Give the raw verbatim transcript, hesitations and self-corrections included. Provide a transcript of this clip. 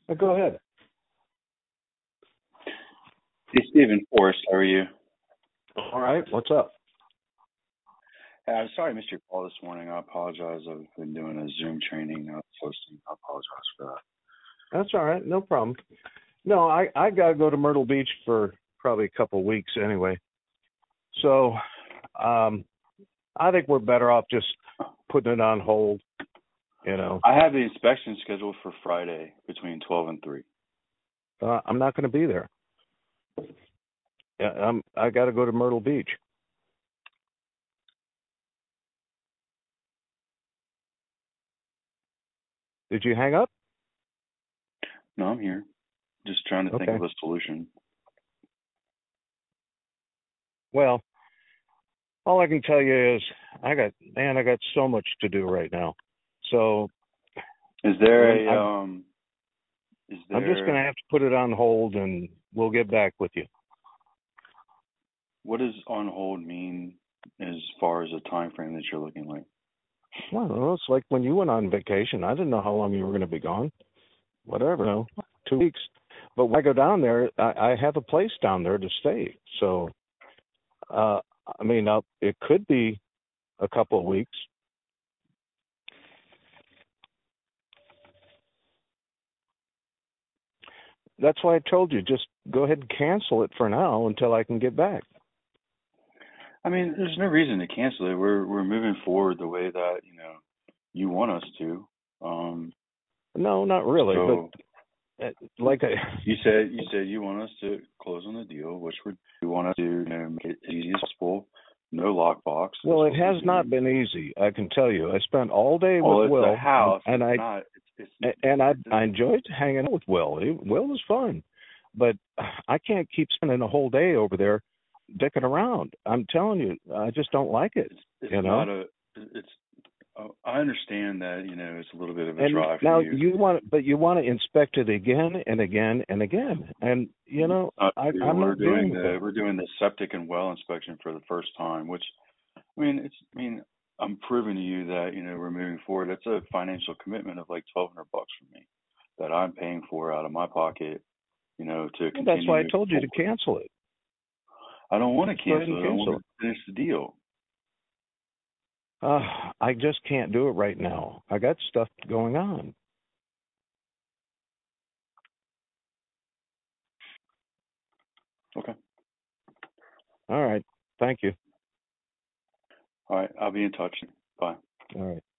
Uh, Go ahead. Hey, Stephen Forrest, how are you? All right. What's up? Hey, I'm sorry I missed your call this morning. I apologize. I've been doing a Zoom training. I was hosting. I apologize for that. That's all right. No problem. No, I I gotta go to Myrtle Beach for probably a couple of weeks anyway. So, um, I think we're better off just putting it on hold. You know, I have the inspection scheduled for Friday between twelve and three. uh, I'm not going to be there. Yeah, I'm. I got to go to Myrtle Beach. Did you hang up? No, I'm here. Just trying to think Okay. of a solution. Well, all I can tell you is I got man, I got so much to do right now. So Is there lem- a I'm um? Is I'm just going to there have to put it on hold, and we'll get back with you. what does on hold mean as far as a time frame that you're looking like? Well, it's like when you went on vacation. I didn't know how long you were going to be gone. Whatever, no, two weeks. But when I go down there, I, I have a place down there to stay. So, uh, I mean, uh, it could be a couple of weeks. That's why I told you just go ahead and cancel it for now until I can get back. I mean, there's no reason to cancel it. We're we're moving forward the way that you know you want us to. Um, No, not really. But so uh, like I, You said you said you want us to close on the deal, which would you want us to you know, make it as easy as possible. No lockbox. That's well, it what we're has not doing. been easy. I can tell you. I spent all day with Well, it's a Will, and, house. and It's I not. It's it's and I it's, I enjoyed hanging out with Will. He, Will was fun, but I can't keep spending a whole day over there dicking around. I'm telling you, I just don't like it. it's it's You know. not a. It's. uh, I understand that you know it's a little bit of a And drive for now you. you want, but you want to inspect it again and again and again. And you know, Not I, to. I'm We're not dealing doing with the that. we're doing the septic and well inspection for the first time, which I mean it's. I mean I'm proving to you that you know we're moving forward. It's a financial commitment of like twelve hundred bucks for me that I'm paying for out of my pocket you know, to Well, that's continue why I moving told you to forward. cancel it. I don't want to Just go ahead and cancel it. I want cancel to it. finish the deal. Uh, I just can't do it right now. I got stuff going on. Okay. All right. Thank you. All right. I'll be in touch. Bye. All right.